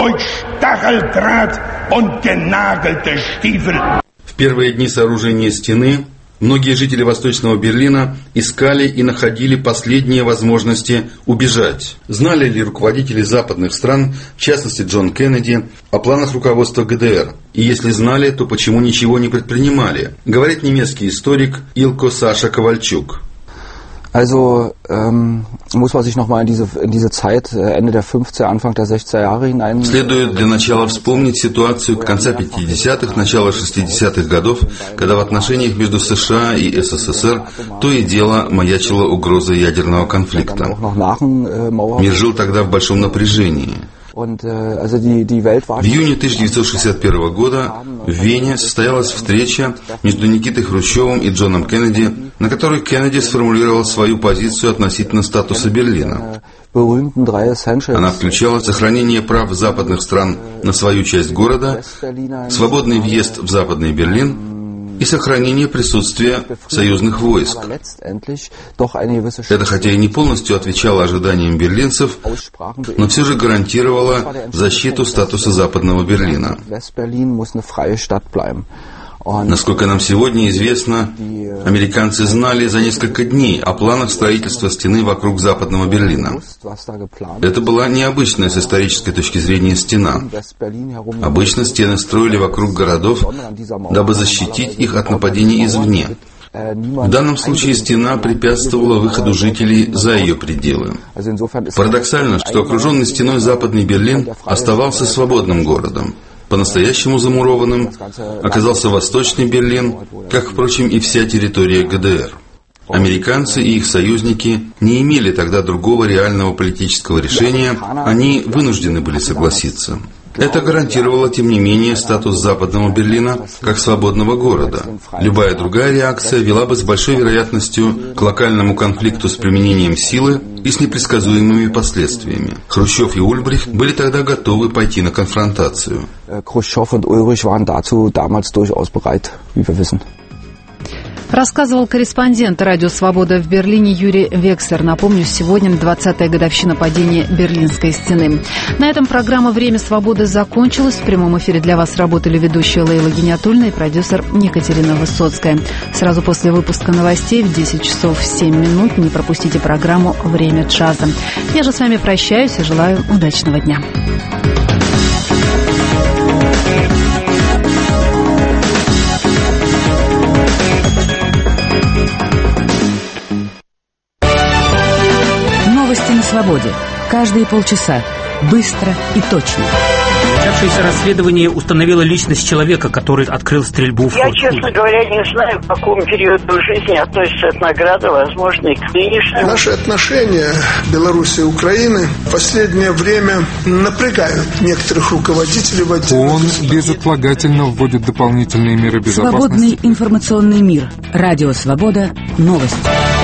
В первые дни сооружения стены многие жители Восточного Берлина искали и находили последние возможности убежать. Знали ли руководители западных стран, в частности Джон Кеннеди, о планах руководства ГДР? И если знали, то почему ничего не предпринимали? Говорит немецкий историк Илко Саша Ковальчук. Also ähm, muss man sich nochmal in diese, in diese Zeit Ende der fünfziger, Anfang der sechziger Jahre hinein... Следует для начала вспомнить ситуацию конца пятидесятых, начала шестидесятых годов, когда в отношениях между США и СССР то и дело маячила угроза ядерного конфликта. Мир жил тогда в большом напряжении. В июне тысяча девятьсот шестьдесят первого года в Вене состоялась встреча между Никитой Хрущевым и Джоном Кеннеди, на которой Кеннеди сформулировал свою позицию относительно статуса Берлина. Она включала сохранение прав западных стран на свою часть города, свободный въезд в Западный Берлин и сохранение присутствия союзных войск. Это хотя и не полностью отвечало ожиданиям берлинцев, но все же гарантировало защиту статуса Западного Берлина. Насколько нам сегодня известно, американцы знали за несколько дней о планах строительства стены вокруг Западного Берлина. Это была необычная с исторической точки зрения стена. Обычно стены строили вокруг городов, дабы защитить их от нападений извне. В данном случае стена препятствовала выходу жителей за ее пределы. Парадоксально, что окруженный стеной Западный Берлин оставался свободным городом. По-настоящему замурованным оказался Восточный Берлин, как, впрочем, и вся территория ГДР. Американцы и их союзники не имели тогда другого реального политического решения, они вынуждены были согласиться. Это гарантировало, тем не менее, статус Западного Берлина как свободного города. Любая другая реакция вела бы с большой вероятностью к локальному конфликту с применением силы и с непредсказуемыми последствиями. Хрущев и Ульбрихт были тогда готовы пойти на конфронтацию. Хрущев и Ульбрихт waren dazu damals durchaus bereit, wie wir wissen. Рассказывал корреспондент «Радио Свобода» в Берлине Юрий Векслер. Напомню, сегодня двадцатая годовщина падения Берлинской стены. На этом программа «Время свободы» закончилась. В прямом эфире для вас работали ведущая Лейла Гиниатульна и продюсер Екатерина Высоцкая. Сразу после выпуска новостей в десять часов семь минут не пропустите программу «Время джаза». Я же с вами прощаюсь и желаю удачного дня. На свободе. Каждые полчаса. Быстро и точно. Начавшееся расследование установило личность человека, который открыл стрельбу в Я, честно говоря, не знаю, к какому периоду жизни относится эта награда, возможно, и к нынешнему. Наши отношения Беларуси и Украины в последнее время напрягают некоторых руководителей в отдельных ООН безотлагательно вводит дополнительные меры безопасности. Свободный информационный мир. Радио Свобода. Новости.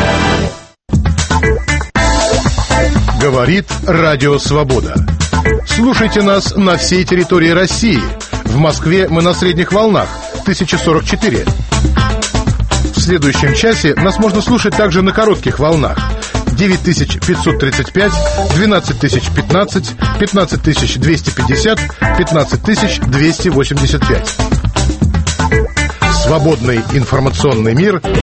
Говорит Радио Свобода. Слушайте нас на всей территории России. В Москве мы на средних волнах тысяча сорок четыре. В следующем часе нас можно слушать также на коротких волнах девять тысяч пятьсот тридцать пять, двенадцать тысяч пятнадцать, пятнадцать тысяч двести пятьдесят, пятнадцать тысяч двести восемьдесят пять. Свободный информационный мир